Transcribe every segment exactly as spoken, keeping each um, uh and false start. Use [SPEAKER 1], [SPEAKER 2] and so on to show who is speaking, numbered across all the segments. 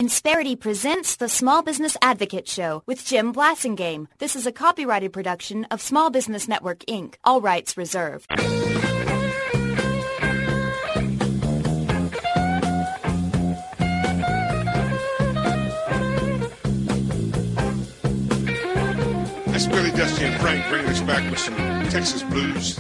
[SPEAKER 1] Insperity presents the Small Business Advocate Show with Jim Blasingame. This is a copyrighted production of Small Business Network, Incorporated. All rights reserved.
[SPEAKER 2] That's Billy, Dusty, and Frank bringing us back with some Texas blues.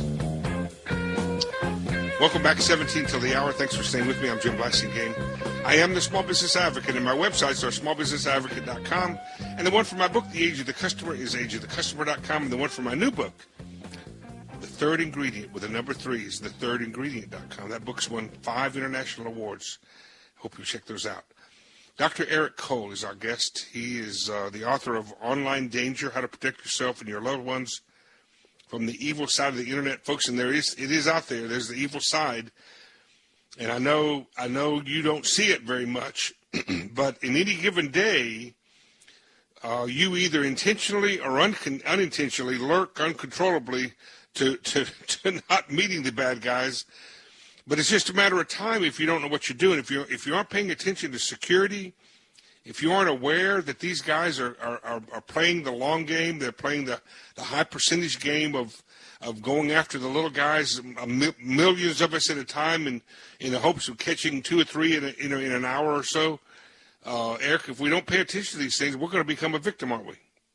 [SPEAKER 2] Welcome back, seventeen till the hour. Thanks for staying with me. I'm Jim Blasingame. I am the Small Business Advocate, and my websites are small business advocate dot com. And the one for my book, The Age of the Customer, is age of the customer dot com. And the one for my new book, The Third Ingredient, with the number three, is the third ingredient dot com. That book's won five international awards. Hope you check those out. Doctor Eric Cole is our guest. He is uh, the author of Online Danger, How to Protect Yourself and Your Loved Ones from the Evil Side of the Internet. Folks, and there is, it is out there. There's the evil side. And I know I know you don't see it very much, but in any given day, uh, you either intentionally or un- unintentionally lurk uncontrollably to, to, to not meeting the bad guys. But it's just a matter of time if you don't know what you're doing. If you if you aren't paying attention to security, if you aren't aware that these guys are, are, are, are playing the long game, they're playing the, the high percentage game of of going after the little guys, millions of us at a time, in, in the hopes of catching two or three in, a, in, a, in an hour or so. Uh, Eric, if we don't pay attention to these things, we're going to become a victim, aren't we?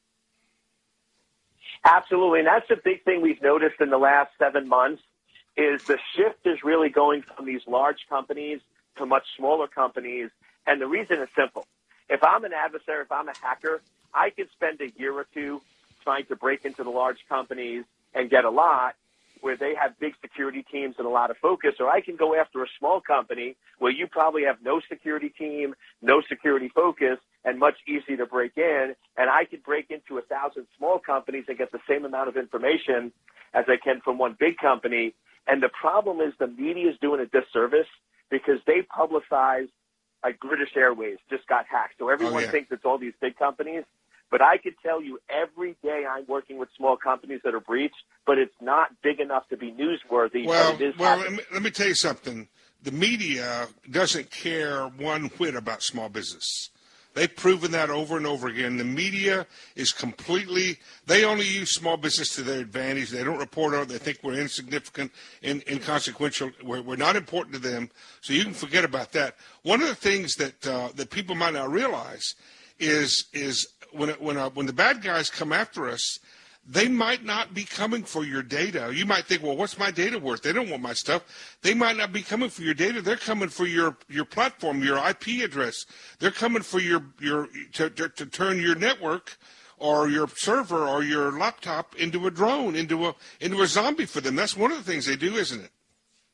[SPEAKER 3] Absolutely, and that's a big thing we've noticed in the last seven months, is the shift is really going from these large companies to much smaller companies, and the reason is simple. If I'm an adversary, if I'm a hacker, I could spend a year or two trying to break into the large companies and get a lot where they have big security teams and a lot of focus, or I can go after a small company where you probably have no security team, no security focus, and much easier to break in, and I could break into a thousand small companies and get the same amount of information as I can from one big company. And the problem is the media is doing a disservice because they publicize, like British Airways just got hacked, so everyone
[SPEAKER 2] oh, yeah.
[SPEAKER 3] thinks it's all these big companies. But I could tell you every day I'm working with small companies that are breached, but it's not big enough to be newsworthy.
[SPEAKER 2] Well,
[SPEAKER 3] but it is
[SPEAKER 2] well let, me, let me tell you something. The media doesn't care one whit about small business. They've proven that over and over again. The media is completely, they only use small business to their advantage. They don't report on it. They think we're insignificant, in, inconsequential. We're, we're not important to them, so you can forget about that. One of the things that uh, that people might not realize is is when it, when uh, when the bad guys come after us, they might not be coming for your data. You might think, well, what's my data worth? They don't want my stuff. They might not be coming for your data. They're coming for your, your platform, your I P address. They're coming for your your to, to, to turn your network or your server or your laptop into a drone, into a into a zombie for them. That's one of the things they do, isn't it?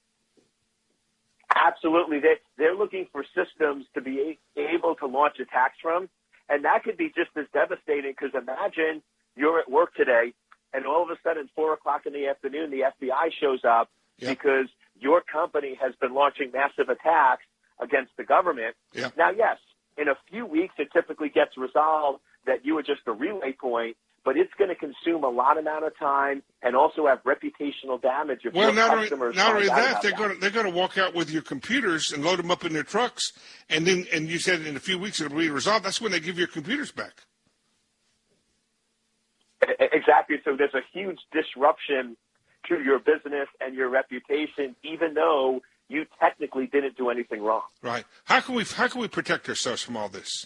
[SPEAKER 3] Absolutely. They, they're looking for systems to be able to launch attacks from, and that could be just as devastating because imagine you're at work today, and all of a sudden, four o'clock in the afternoon, the F B I shows up yep. because your company has been launching massive attacks against the government.
[SPEAKER 2] Yep.
[SPEAKER 3] Now, yes, in a few weeks, it typically gets resolved that you were just a relay point, but it's going to consume a lot amount of time and also have reputational damage if
[SPEAKER 2] well,
[SPEAKER 3] your
[SPEAKER 2] not
[SPEAKER 3] customers
[SPEAKER 2] only, not only that, they're
[SPEAKER 3] that.
[SPEAKER 2] going to they're going to walk out with your computers and load them up in their trucks, and then and you said in a few weeks it'll be resolved. That's when they give your computers back.
[SPEAKER 3] Exactly. So there's a huge disruption to your business and your reputation, even though you technically didn't do anything wrong.
[SPEAKER 2] Right. How can we how can we protect ourselves from all this?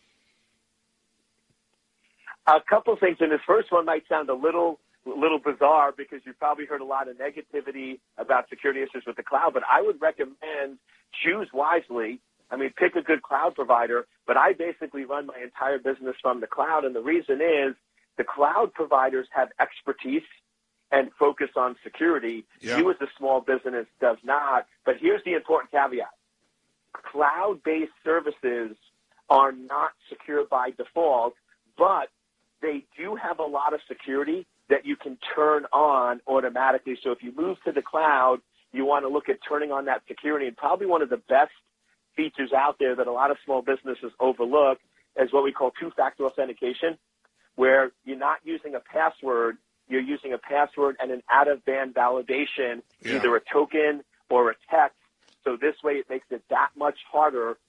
[SPEAKER 3] A couple of things, and this first one might sound a little little bizarre because you've probably heard a lot of negativity about security issues with the cloud, but I would recommend choose wisely. I mean, pick a good cloud provider, but I basically run my entire business from the cloud, and the reason is the cloud providers have expertise and focus on security.
[SPEAKER 2] Yeah.
[SPEAKER 3] You as a small business does not. But here's the important caveat. Cloud-based services are not secure by default, but they do have a lot of security that you can turn on automatically. So if you move to the cloud, you want to look at turning on that security. And probably one of the best features out there that a lot of small businesses overlook is what we call two-factor authentication, where you're not using a password, you're using a password and an out-of-band validation,
[SPEAKER 2] yeah.
[SPEAKER 3] either a token or a text. So this way it makes it that much harder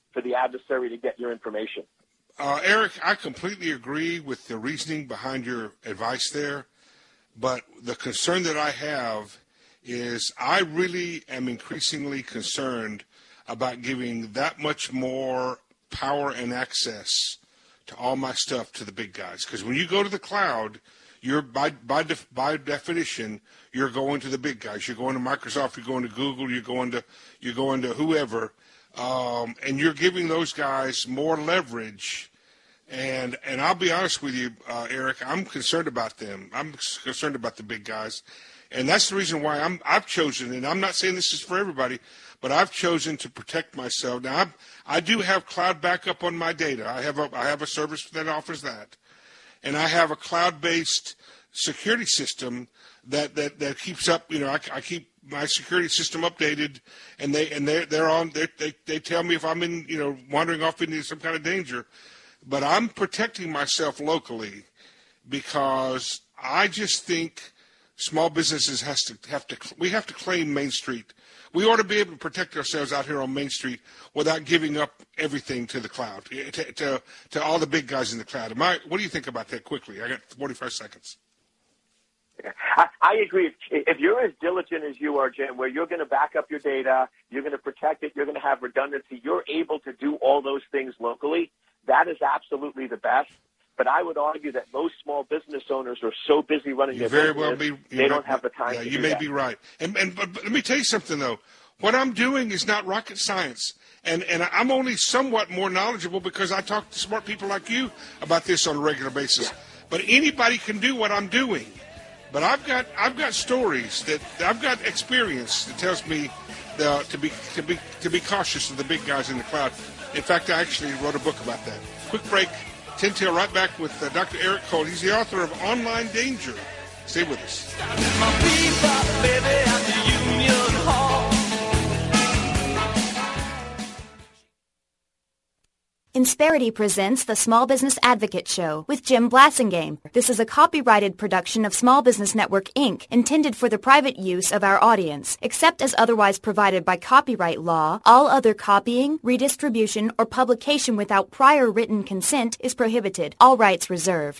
[SPEAKER 3] for the adversary to get your information.
[SPEAKER 2] Uh, Eric, I completely agree with the reasoning behind your advice there, but the concern that I have is I really am increasingly concerned about giving that much more power and access to all my stuff to the big guys. Because when you go to the cloud, you're by by def, by definition, you're going to the big guys. You're going to Microsoft. You're going to Google. You're going to you're going to whoever, um, and you're giving those guys more leverage. And and I'll be honest with you, uh, Eric, I'm concerned about them. I'm concerned about the big guys, and that's the reason why I'm I've chosen. And I'm not saying this is for everybody, but I've chosen to protect myself. Now I'm, I do have cloud backup on my data. I have a I have a service that offers that. And I have a cloud-based security system that, that, that keeps up. You know, I, I keep my security system updated, and they and they they're on. They they they tell me if I'm in, you know, wandering off into some kind of danger. But I'm protecting myself locally because I just think small businesses has to have to. We have to claim Main Street. We ought to be able to protect ourselves out here on Main Street without giving up everything to the cloud, to, to, to all the big guys in the cloud. Am I, what do you think about that quickly? I got forty-five seconds.
[SPEAKER 3] I, I agree. If you're as diligent as you are, Jim, where you're going to back up your data, you're going to protect it, you're going to have redundancy, you're able to do all those things locally, that is absolutely the best. But I would argue that most small business owners are so busy running
[SPEAKER 2] you
[SPEAKER 3] their
[SPEAKER 2] very
[SPEAKER 3] business,
[SPEAKER 2] well be,
[SPEAKER 3] they don't have the time
[SPEAKER 2] yeah,
[SPEAKER 3] to
[SPEAKER 2] you
[SPEAKER 3] do
[SPEAKER 2] may
[SPEAKER 3] that.
[SPEAKER 2] be right. And, and but, but let me tell you something, though. What I'm doing is not rocket science. And, and I'm only somewhat more knowledgeable because I talk to smart people like you about this on a regular basis. But anybody can do what I'm doing. But I've got I've got stories that I've got experience that tells me the, to be to be to be cautious of the big guys in the cloud. In fact, I actually wrote a book about that. Quick break. Tin Tail right back with uh, Doctor Eric Cole. He's the author of Online Danger. Stay with us.
[SPEAKER 1] Insperity presents the Small Business Advocate Show with Jim Blasingame. This is a copyrighted production of Small Business Network, Incorporated, intended for the private use of our audience. Except as otherwise provided by copyright law, all other copying, redistribution, or publication without prior written consent is prohibited. All rights reserved.